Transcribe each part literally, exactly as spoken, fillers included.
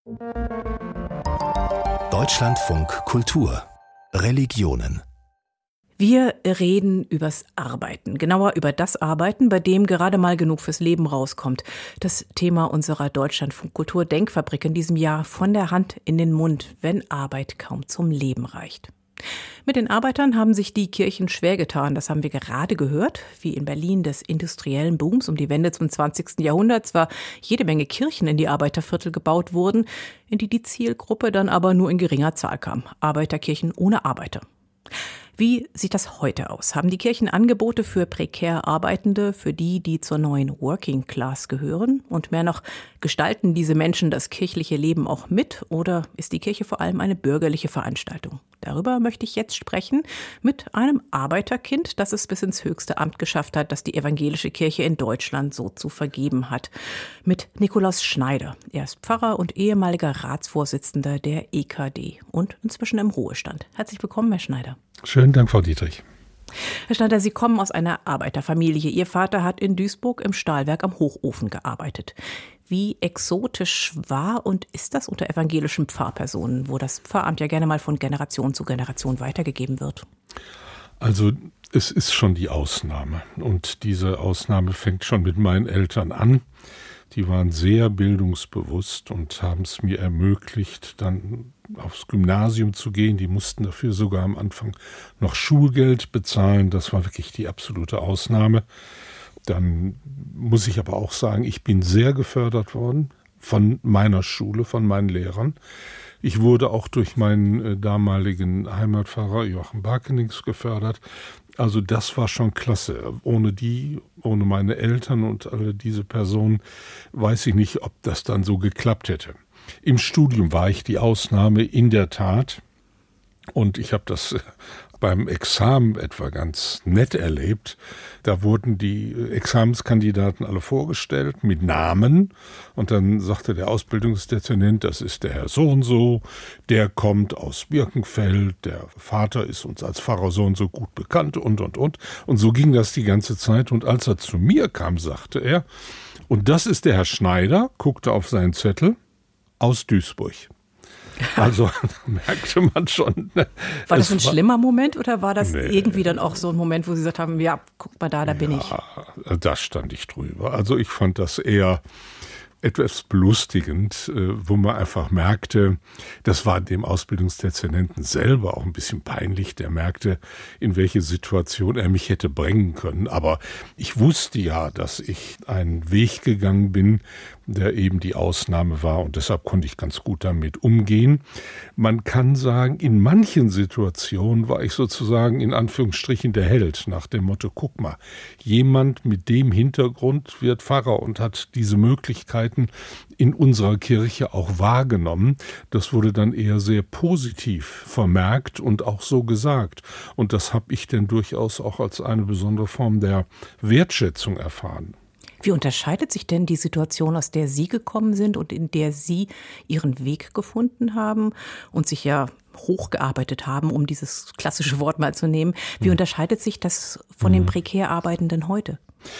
Deutschlandfunk Kultur Religionen. Wir reden übers Arbeiten, genauer über das Arbeiten, bei dem gerade mal genug fürs Leben rauskommt. Das Thema unserer Deutschlandfunk Kultur Denkfabrik in diesem Jahr: von der Hand in den Mund, wenn Arbeit kaum zum Leben reicht. Mit den Arbeitern haben sich die Kirchen schwer getan. Das haben wir gerade gehört, wie in Berlin des industriellen Booms um die Wende zum zwanzigsten Jahrhundert zwar jede Menge Kirchen in die Arbeiterviertel gebaut wurden, in die die Zielgruppe dann aber nur in geringer Zahl kam. Arbeiterkirchen ohne Arbeiter. Wie sieht das heute aus? Haben die Kirchen Angebote für prekär Arbeitende, für die, die zur neuen Working Class gehören? Und mehr noch, gestalten diese Menschen das kirchliche Leben auch mit? Oder ist die Kirche vor allem eine bürgerliche Veranstaltung? Darüber möchte ich jetzt sprechen mit einem Arbeiterkind, das es bis ins höchste Amt geschafft hat, das die evangelische Kirche in Deutschland so zu vergeben hat. Mit Nikolaus Schneider. Er ist Pfarrer und ehemaliger Ratsvorsitzender der E K D und inzwischen im Ruhestand. Herzlich willkommen, Herr Schneider. Schönen Dank, Frau Dietrich. Herr Schneider, Sie kommen aus einer Arbeiterfamilie. Ihr Vater hat in Duisburg im Stahlwerk am Hochofen gearbeitet. Wie exotisch war und ist das unter evangelischen Pfarrpersonen, wo das Pfarramt ja gerne mal von Generation zu Generation weitergegeben wird? Also es ist schon die Ausnahme. Und diese Ausnahme fängt schon mit meinen Eltern an. Die waren sehr bildungsbewusst und haben es mir ermöglicht, dann aufs Gymnasium zu gehen. Die mussten dafür sogar am Anfang noch Schulgeld bezahlen. Das war wirklich die absolute Ausnahme. Dann muss ich aber auch sagen, ich bin sehr gefördert worden von meiner Schule, von meinen Lehrern. Ich wurde auch durch meinen äh, damaligen Heimatpfarrer Joachim Barkenings gefördert. Also das war schon klasse. Ohne die, ohne meine Eltern und alle diese Personen, weiß ich nicht, ob das dann so geklappt hätte. Im Studium war ich die Ausnahme in der Tat. Und ich habe das beim Examen etwa ganz nett erlebt. Da wurden die Examenskandidaten alle vorgestellt mit Namen. Und dann sagte der Ausbildungsdezernent, das ist der Herr so und so, der kommt aus Birkenfeld, der Vater ist uns als Pfarrer so und so gut bekannt und, und, und. Und so ging das die ganze Zeit. Und als er zu mir kam, sagte er, und das ist der Herr Schneider, guckte auf seinen Zettel, aus Duisburg. Also merkte man schon. War das ein war, schlimmer Moment oder war das nee, irgendwie dann auch so ein Moment, wo Sie gesagt haben, ja, guck mal da, da bin ich? Ja, da stand ich drüber. Also ich fand das eher etwas belustigend, wo man einfach merkte, das war dem Ausbildungsdezernenten selber auch ein bisschen peinlich, der merkte, in welche Situation er mich hätte bringen können. Aber ich wusste ja, dass ich einen Weg gegangen bin, der eben die Ausnahme war und deshalb konnte ich ganz gut damit umgehen. Man kann sagen, in manchen Situationen war ich sozusagen in Anführungsstrichen der Held, nach dem Motto, guck mal, jemand mit dem Hintergrund wird Pfarrer und hat diese Möglichkeiten in unserer Kirche auch wahrgenommen. Das wurde dann eher sehr positiv vermerkt und auch so gesagt. Und das habe ich denn durchaus auch als eine besondere Form der Wertschätzung erfahren. Wie unterscheidet sich denn die Situation, aus der Sie gekommen sind und in der Sie Ihren Weg gefunden haben und sich ja hochgearbeitet haben, um dieses klassische Wort mal zu nehmen? Wie unterscheidet sich das von den prekär Arbeitenden heute?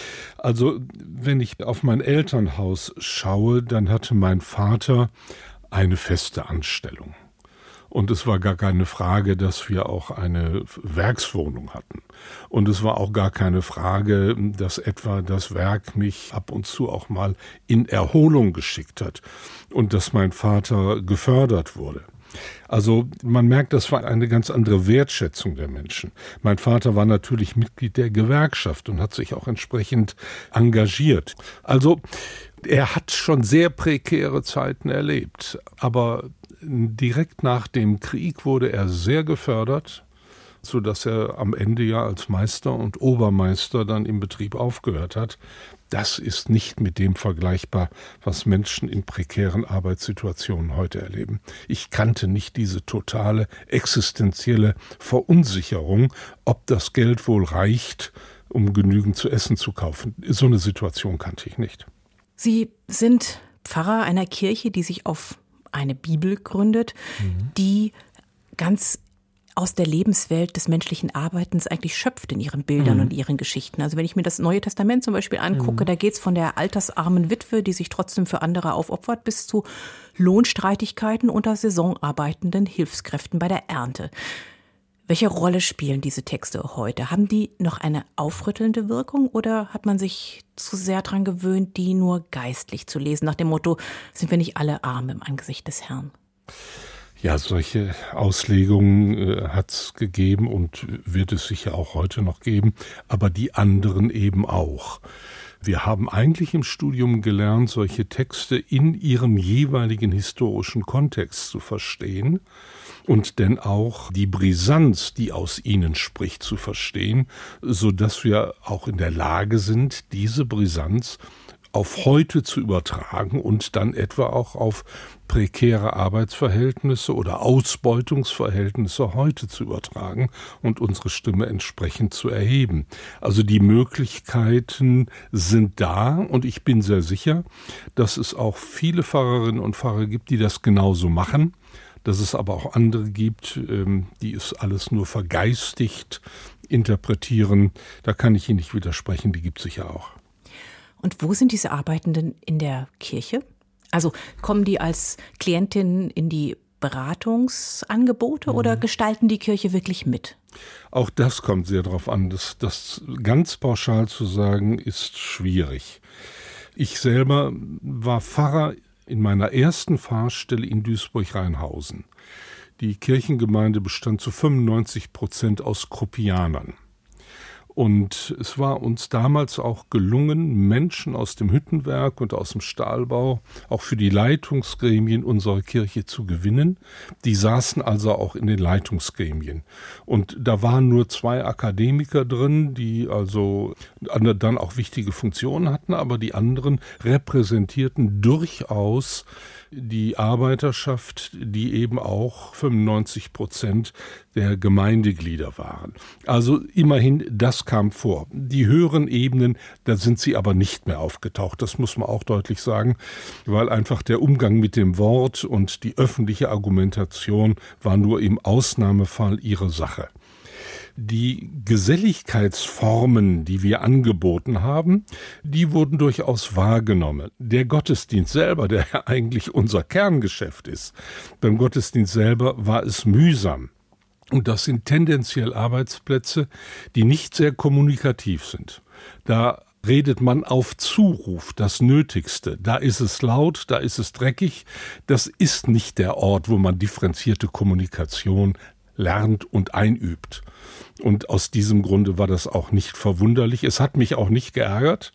Also, wenn ich auf mein Elternhaus schaue, dann hatte mein Vater eine feste Anstellung. Und es war gar keine Frage, dass wir auch eine Werkswohnung hatten. Und es war auch gar keine Frage, dass etwa das Werk mich ab und zu auch mal in Erholung geschickt hat und dass mein Vater gefördert wurde. Also man merkt, das war eine ganz andere Wertschätzung der Menschen. Mein Vater war natürlich Mitglied der Gewerkschaft und hat sich auch entsprechend engagiert. Also er hat schon sehr prekäre Zeiten erlebt, aber direkt nach dem Krieg wurde er sehr gefördert, sodass er am Ende ja als Meister und Obermeister dann im Betrieb aufgehört hat. Das ist nicht mit dem vergleichbar, was Menschen in prekären Arbeitssituationen heute erleben. Ich kannte nicht diese totale existenzielle Verunsicherung, ob das Geld wohl reicht, um genügend zu essen zu kaufen. So eine Situation kannte ich nicht. Sie sind Pfarrer einer Kirche, die sich auf eine Bibel gründet, mhm. die ganz aus der Lebenswelt des menschlichen Arbeitens eigentlich schöpft in ihren Bildern mhm. und ihren Geschichten. Also wenn ich mir das Neue Testament zum Beispiel angucke, mhm. da geht's von der altersarmen Witwe, die sich trotzdem für andere aufopfert, bis zu Lohnstreitigkeiten unter saisonarbeitenden Hilfskräften bei der Ernte. Welche Rolle spielen diese Texte heute? Haben die noch eine aufrüttelnde Wirkung oder hat man sich zu sehr daran gewöhnt, die nur geistlich zu lesen, nach dem Motto, sind wir nicht alle arm im Angesicht des Herrn? Ja, solche Auslegungen äh, hat es gegeben und wird es sicher auch heute noch geben, aber die anderen eben auch. Wir haben eigentlich im Studium gelernt, solche Texte in ihrem jeweiligen historischen Kontext zu verstehen und denn auch die Brisanz, die aus ihnen spricht, zu verstehen, so dass wir auch in der Lage sind, diese Brisanz auf heute zu übertragen und dann etwa auch auf prekäre Arbeitsverhältnisse oder Ausbeutungsverhältnisse heute zu übertragen und unsere Stimme entsprechend zu erheben. Also die Möglichkeiten sind da und ich bin sehr sicher, dass es auch viele Pfarrerinnen und Pfarrer gibt, die das genauso machen, dass es aber auch andere gibt, die es alles nur vergeistigt interpretieren. Da kann ich Ihnen nicht widersprechen, die gibt es sicher auch. Und wo sind diese Arbeitenden in der Kirche? Also kommen die als Klientinnen in die Beratungsangebote mhm. oder gestalten die Kirche wirklich mit? Auch das kommt sehr darauf an. Das, das ganz pauschal zu sagen, ist schwierig. Ich selber war Pfarrer in meiner ersten Pfarrstelle in Duisburg-Rheinhausen. Die Kirchengemeinde bestand zu fünfundneunzig Prozent aus Kruppianern. Und es war uns damals auch gelungen, Menschen aus dem Hüttenwerk und aus dem Stahlbau auch für die Leitungsgremien unserer Kirche zu gewinnen. Die saßen also auch in den Leitungsgremien. Und da waren nur zwei Akademiker drin, die also dann auch wichtige Funktionen hatten, aber die anderen repräsentierten durchaus die Arbeiterschaft, die eben auch fünfundneunzig Prozent der Gemeindeglieder waren. Also immerhin, das kam vor. Die höheren Ebenen, da sind sie aber nicht mehr aufgetaucht. Das muss man auch deutlich sagen, weil einfach der Umgang mit dem Wort und die öffentliche Argumentation war nur im Ausnahmefall ihre Sache. Die Geselligkeitsformen, die wir angeboten haben, die wurden durchaus wahrgenommen. Der Gottesdienst selber, der ja eigentlich unser Kerngeschäft ist, beim Gottesdienst selber war es mühsam. Und das sind tendenziell Arbeitsplätze, die nicht sehr kommunikativ sind. Da redet man auf Zuruf, das Nötigste. Da ist es laut, da ist es dreckig. Das ist nicht der Ort, wo man differenzierte Kommunikation lernt und einübt. Und aus diesem Grunde war das auch nicht verwunderlich. Es hat mich auch nicht geärgert.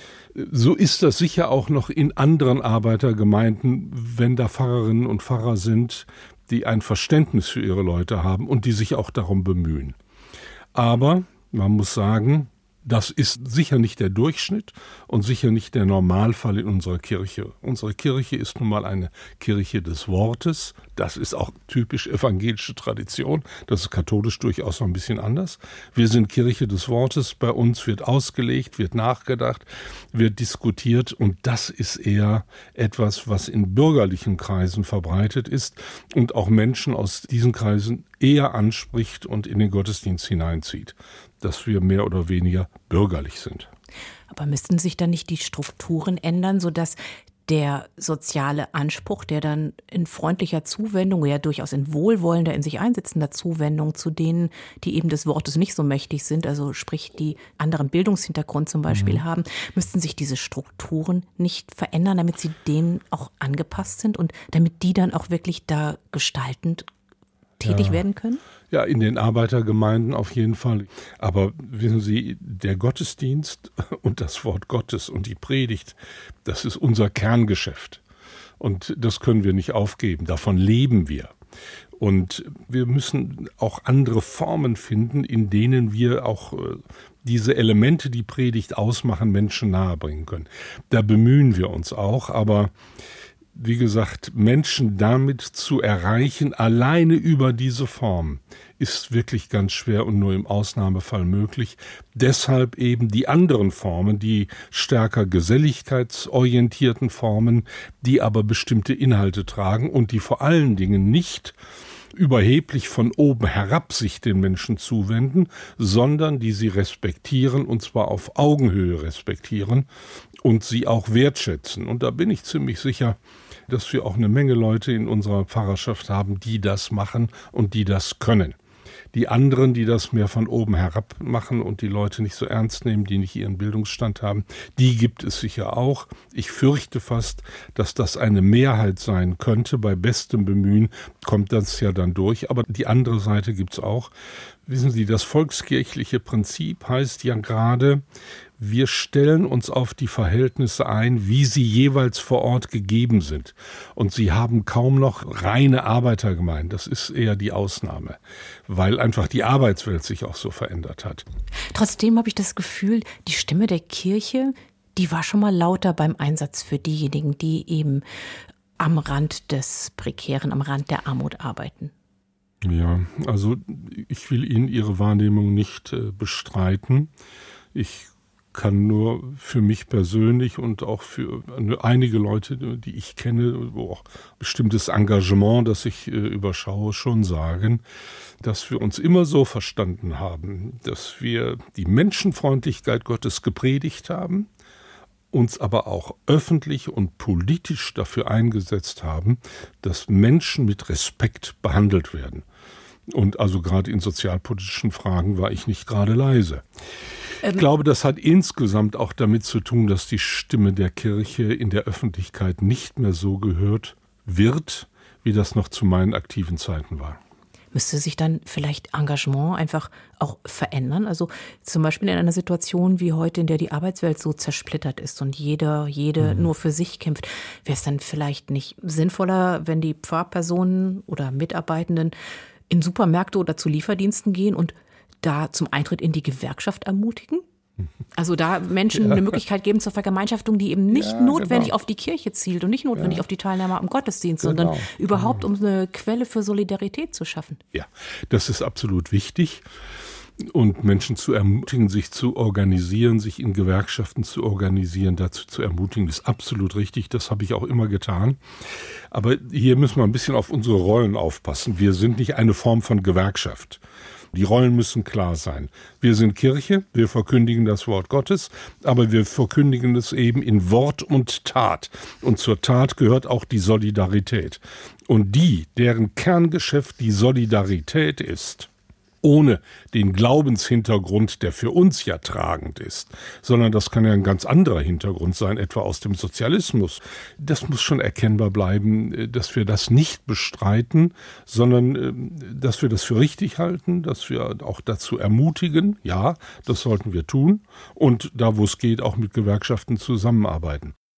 So ist das sicher auch noch in anderen Arbeitergemeinden, wenn da Pfarrerinnen und Pfarrer sind, die ein Verständnis für ihre Leute haben und die sich auch darum bemühen. Aber man muss sagen, das ist sicher nicht der Durchschnitt und sicher nicht der Normalfall in unserer Kirche. Unsere Kirche ist nun mal eine Kirche des Wortes. Das ist auch typisch evangelische Tradition. Das ist katholisch durchaus noch ein bisschen anders. Wir sind Kirche des Wortes. Bei uns wird ausgelegt, wird nachgedacht, wird diskutiert. Und das ist eher etwas, was in bürgerlichen Kreisen verbreitet ist und auch Menschen aus diesen Kreisen eher anspricht und in den Gottesdienst hineinzieht, dass wir mehr oder weniger bürgerlich sind. Aber müssten sich dann nicht die Strukturen ändern, sodass der soziale Anspruch, der dann in freundlicher Zuwendung, ja durchaus in wohlwollender, in sich einsetzender Zuwendung zu denen, die eben des Wortes nicht so mächtig sind, also sprich die anderen Bildungshintergrund zum Beispiel mhm. haben, müssten sich diese Strukturen nicht verändern, damit sie denen auch angepasst sind und damit die dann auch wirklich da gestaltend tätig ja. werden können? Ja, in den Arbeitergemeinden auf jeden Fall. Aber wissen Sie, der Gottesdienst und das Wort Gottes und die Predigt, das ist unser Kerngeschäft. Und das können wir nicht aufgeben. Davon leben wir. Und wir müssen auch andere Formen finden, in denen wir auch diese Elemente, die Predigt ausmachen, Menschen nahebringen können. Da bemühen wir uns auch, aber wie gesagt, Menschen damit zu erreichen, alleine über diese Form, ist wirklich ganz schwer und nur im Ausnahmefall möglich. Deshalb eben die anderen Formen, die stärker geselligkeitsorientierten Formen, die aber bestimmte Inhalte tragen und die vor allen Dingen nicht überheblich von oben herab sich den Menschen zuwenden, sondern die sie respektieren, und zwar auf Augenhöhe respektieren und sie auch wertschätzen. Und da bin ich ziemlich sicher, dass wir auch eine Menge Leute in unserer Pfarrerschaft haben, die das machen und die das können. Die anderen, die das mehr von oben herab machen und die Leute nicht so ernst nehmen, die nicht ihren Bildungsstand haben, die gibt es sicher auch. Ich fürchte fast, dass das eine Mehrheit sein könnte. Bei bestem Bemühen kommt das ja dann durch. Aber die andere Seite gibt es auch. Wissen Sie, das volkskirchliche Prinzip heißt ja gerade, wir stellen uns auf die Verhältnisse ein, wie sie jeweils vor Ort gegeben sind. Und sie haben kaum noch reine Arbeitergemeinden. Das ist eher die Ausnahme, weil einfach die Arbeitswelt sich auch so verändert hat. Trotzdem habe ich das Gefühl, die Stimme der Kirche, die war schon mal lauter beim Einsatz für diejenigen, die eben am Rand des Prekären, am Rand der Armut arbeiten. Ja, also ich will Ihnen Ihre Wahrnehmung nicht äh, bestreiten. Ich kann nur für mich persönlich und auch für einige Leute, die ich kenne, wo auch bestimmtes Engagement, das ich äh, überschaue, schon sagen, dass wir uns immer so verstanden haben, dass wir die Menschenfreundlichkeit Gottes gepredigt haben, uns aber auch öffentlich und politisch dafür eingesetzt haben, dass Menschen mit Respekt behandelt werden. Und also gerade in sozialpolitischen Fragen war ich nicht gerade leise. Ich glaube, das hat insgesamt auch damit zu tun, dass die Stimme der Kirche in der Öffentlichkeit nicht mehr so gehört wird, wie das noch zu meinen aktiven Zeiten war. Müsste sich dann vielleicht Engagement einfach auch verändern? Also zum Beispiel in einer Situation wie heute, in der die Arbeitswelt so zersplittert ist und jeder, jede mhm. nur für sich kämpft, wäre es dann vielleicht nicht sinnvoller, wenn die Pfarrpersonen oder Mitarbeitenden in Supermärkte oder zu Lieferdiensten gehen und da zum Eintritt in die Gewerkschaft ermutigen? Also da Menschen ja. eine Möglichkeit geben zur Vergemeinschaftung, die eben nicht ja, notwendig genau. auf die Kirche zielt und nicht notwendig ja. auf die Teilnahme am Gottesdienst, genau. sondern überhaupt um eine Quelle für Solidarität zu schaffen. Ja, das ist absolut wichtig. Und Menschen zu ermutigen, sich zu organisieren, sich in Gewerkschaften zu organisieren, dazu zu ermutigen, ist absolut richtig. Das habe ich auch immer getan. Aber hier müssen wir ein bisschen auf unsere Rollen aufpassen. Wir sind nicht eine Form von Gewerkschaft. Die Rollen müssen klar sein. Wir sind Kirche, wir verkündigen das Wort Gottes, aber wir verkündigen es eben in Wort und Tat. Und zur Tat gehört auch die Solidarität. Und die, deren Kerngeschäft die Solidarität ist, ohne den Glaubenshintergrund, der für uns ja tragend ist, sondern das kann ja ein ganz anderer Hintergrund sein, etwa aus dem Sozialismus. Das muss schon erkennbar bleiben, dass wir das nicht bestreiten, sondern dass wir das für richtig halten, dass wir auch dazu ermutigen, ja, das sollten wir tun und da, wo es geht, auch mit Gewerkschaften zusammenarbeiten.